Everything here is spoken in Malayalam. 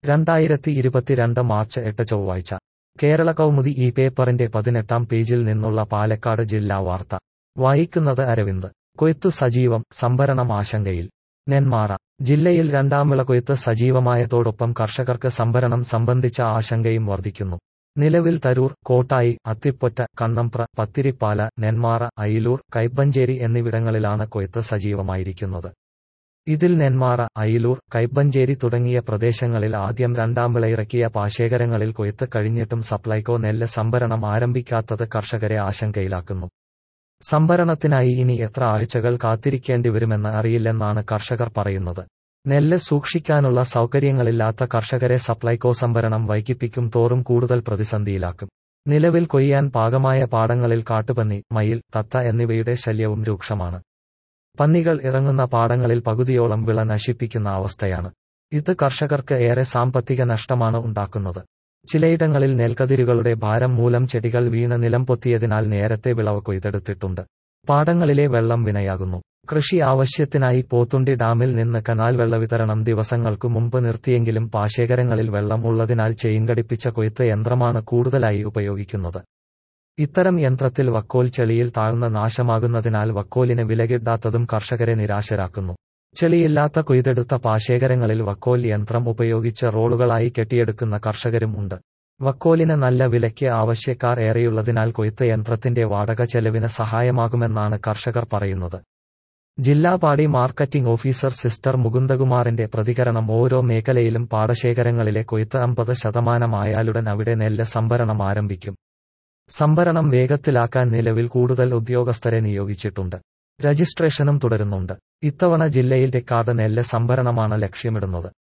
2022 മാർച്ച് 8 ചൊവ്വാഴ്ച കേരള കൗമുദി ഈ പേപ്പറിന്റെ 18-ാം പേജിൽ നിന്നുള്ള പാലക്കാട് ജില്ലാ വാർത്ത വായിക്കുന്നത് അരവിന്ദ്. കൊയ്ത്തു സജീവം, സംഭരണം ആശങ്കയിൽ. നെന്മാറ ജില്ലയിൽ രണ്ടാം വിള കൊയ്ത്ത് സജീവമായതോടൊപ്പം കർഷകർക്ക് സംഭരണം സംബന്ധിച്ച ആശങ്കയും വർദ്ധിക്കുന്നു. നിലവിൽ തരൂർ, കോട്ടായി, അത്തിപ്പൊറ്റ, കണ്ണമ്പ്ര, പത്തിരിപ്പാല, നെന്മാറ, അയിലൂർ, കൈപ്പഞ്ചേരി എന്നിവിടങ്ങളിലാണ് കൊയ്ത്ത് സജീവമായിരിക്കുന്നത്. ഇതിൽ നെന്മാറ, അയിലൂർ, കൈപ്പഞ്ചേരി തുടങ്ങിയ പ്രദേശങ്ങളിൽ ആദ്യം രണ്ടാം വിളയിറക്കിയ പാശേഖരങ്ങളിൽ കൊയ്ത്ത് കഴിഞ്ഞിട്ടും സപ്ലൈകോ നെല്ല് സംഭരണം ആരംഭിക്കാത്തത് കർഷകരെ ആശങ്കയിലാക്കുന്നു. സംഭരണത്തിനായി ഇനി എത്ര ആഴ്ചകൾ കാത്തിരിക്കേണ്ടിവരുമെന്ന് അറിയില്ലെന്നാണ് കർഷകർ പറയുന്നത്. നെല്ല് സൂക്ഷിക്കാനുള്ള സൗകര്യങ്ങളില്ലാത്ത കർഷകരെ സപ്ലൈകോ സംഭരണം വൈകിപ്പിക്കും തോറും കൂടുതൽ പ്രതിസന്ധിയിലാക്കും. നിലവിൽ കൊയ്യാൻ പാകമായ പാടങ്ങളിൽ കാട്ടുപന്നി, മയിൽ, തത്ത എന്നിവയുടെ ശല്യവും രൂക്ഷമാണ്. പന്നികൾ ഇറങ്ങുന്ന പാടങ്ങളിൽ പകുതിയോളം വിള നശിപ്പിക്കുന്ന അവസ്ഥയാണ്. ഇത് കർഷകർക്ക് ഏറെ സാമ്പത്തിക നഷ്ടമാണ് ഉണ്ടാക്കുന്നത്. ചിലയിടങ്ങളിൽ നെൽക്കതിരുകളുടെ ഭാരം മൂലം ചെടികൾ വീണ് നിലം പൊത്തിയതിനാൽ നേരത്തെ വിളവ് കൊയ്തെടുത്തിട്ടുണ്ട്. പാടങ്ങളിലെ വെള്ളം വിനയാകുന്നു. കൃഷി ആവശ്യത്തിനായി പോത്തുണ്ടി ഡാമിൽ നിന്ന് കനാൽ വെള്ളവിതരണം ദിവസങ്ങൾക്കു മുമ്പ് നിർത്തിയെങ്കിലും പാശേഖരങ്ങളിൽ വെള്ളം ഉള്ളതിനാൽ ചെയിൻഘടിപ്പിച്ച കൊയ്ത്ത് യന്ത്രമാണ് കൂടുതലായി ഉപയോഗിക്കുന്നത്. ഇത്തരം യന്ത്രത്തിൽ വക്കോൽ ചെളിയിൽ താഴ്ന്ന് നാശമാകുന്നതിനാൽ വക്കോലിന് വില കിട്ടാത്തതും കർഷകരെ നിരാശരാക്കുന്നു. ചെളിയില്ലാത്ത കൊയ്തെടുത്ത പാശേഖരങ്ങളിൽ വക്കോൽ യന്ത്രം ഉപയോഗിച്ച് റോളുകളായി കെട്ടിയെടുക്കുന്ന കർഷകരും ഉണ്ട്. വക്കോലിന് നല്ല വിലയ്ക്ക് ആവശ്യക്കാർ ഏറെയുള്ളതിനാൽ കൊയ്ത്ത് യന്ത്രത്തിന്റെ വാടക ചെലവിന് സഹായമാകുമെന്നാണ് കർഷകർ പറയുന്നത്. ജില്ലാ പാടി മാർക്കറ്റിംഗ് ഓഫീസർ സിസ്റ്റർ മുകുന്ദകുമാറിന്റെ പ്രതികരണം ഓരോ മേഖലയിലും പാടശേഖരങ്ങളിലെ കൊയ്ത്ത് 50% അവിടെ നെല്ല് സംഭരണം ആരംഭിക്കും. സംഭരണം വേഗത്തിലാക്കാൻ നിലവിൽ കൂടുതൽ ഉദ്യോഗസ്ഥരെ നിയോഗിച്ചിട്ടുണ്ട്. രജിസ്ട്രേഷനും തുടരുന്നുണ്ട്. ഇത്തവണ ജില്ലയിൽ റെക്കോർഡ് നെല്ല് സംഭരണമാണ് ലക്ഷ്യമിടുന്നത്.